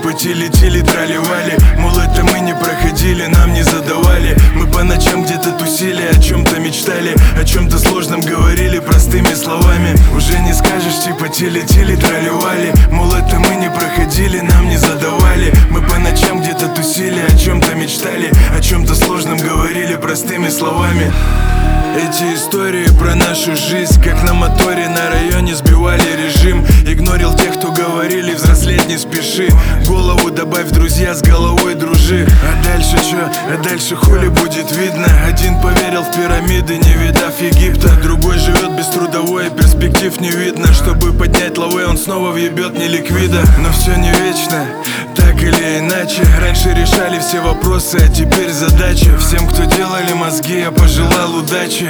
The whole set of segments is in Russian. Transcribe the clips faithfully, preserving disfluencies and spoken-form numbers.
типа тили-тили тролливали. Мол, это мы не проходили, нам не задавали. Мы по ночам где-то тусили, о чем-то мечтали, о чем-то сложном говорили простыми словами. Уже не скажешь, типа тили-тили тролливали. Мол, это мы не проходили, нам не задавали. Мы по ночам где-то тусили, о чем-то мечтали, о чем-то сложном говорили простыми словами. Эти истории про нашу жизнь, как на моторе на районе сбивали режим. Игнорил тех, кто говорили, взрослеть не спеши. Голову добавь, друзья, с головой дружи. А дальше чё? А дальше хули будет видно. Один поверил в пирамиды, не видав Египта. Другой живет без трудовой, перспектив не видно. Чтобы поднять лавы, он снова въебет не ликвида. Но все не вечно, так или иначе. Раньше решали все вопросы, а теперь задача. Всем, кто делали мозги, я пожелал удачи.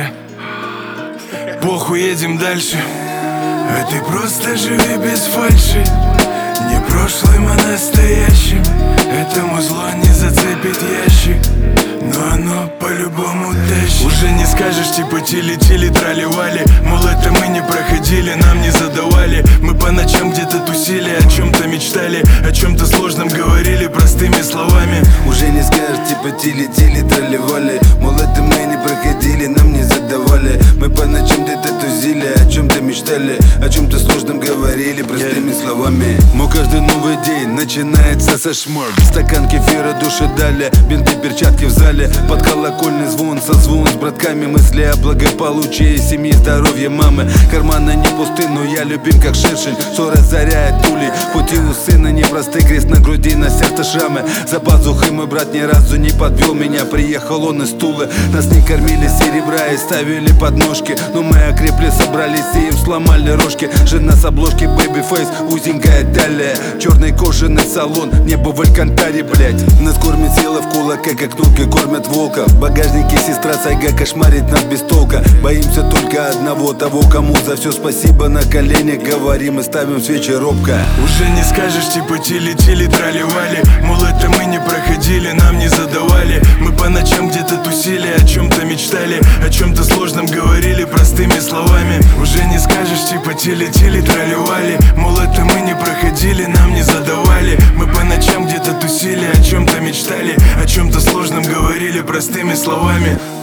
Похуй, едем дальше. А ты просто живи без фальши. Не прошлым, а настоящим. Этому зло не зацепит ящик, но оно по-любому тащит. Уже не скажешь, типа тили-тили тролливали. Мол, это мы не проходили, нам не задавали. Мы по ночам где-то тусили, о чем-то мечтали, о чем-то сложном говорили простыми словами. Уже не скажешь, типа тили-тили тролливали. Мол, это мы не проходили, нам не задавали. Мы по ночам где-то тусили, о чем-то мечтали, о чем-то сложном говорили простыми словами. Мой каждый новый день начинается со шмор. Стакан кефира души дали, бинты, перчатки в зале. Под колокольный звон, созвон с братками. Мысли о благополучии семьи, здоровье мамы. Карманы не пусты, но я любим как шершень. Все разоряет пулей. Пути у сына непросты, крест на груди, на сердце шрамы. За пазухой мой брат ни разу не подвел меня. Приехал он из Тулы. Нас не кормили серебра и ставили подножки. Но мы окрепли, собрались и им сломали рожки. Жена с обложки Baby Face, узенькая талия. Черный кожаный салон, небо в Алькантаре, блять. Нас кормит сила в кулака, как турки кормят волка. В багажнике сестра Сайга кошмарит нас без толка. Боимся только одного, того, кому за все спасибо на коленях говорим и ставим свечи робко. Уже не скажешь, типа тили-тили тролливали. Мол, это мы не проходили, нам не задавали. Мы по ночам где-то тусили, о чем-то мечтали, о чем-то сложном говорили простыми словами. Уже не скажешь, типа тили-тили тролливали. Мол, это мы не проходили, нам не задавали. Мы по ночам где-то тусили, о чем-то мечтали, о чем-то сложном говорили простыми словами.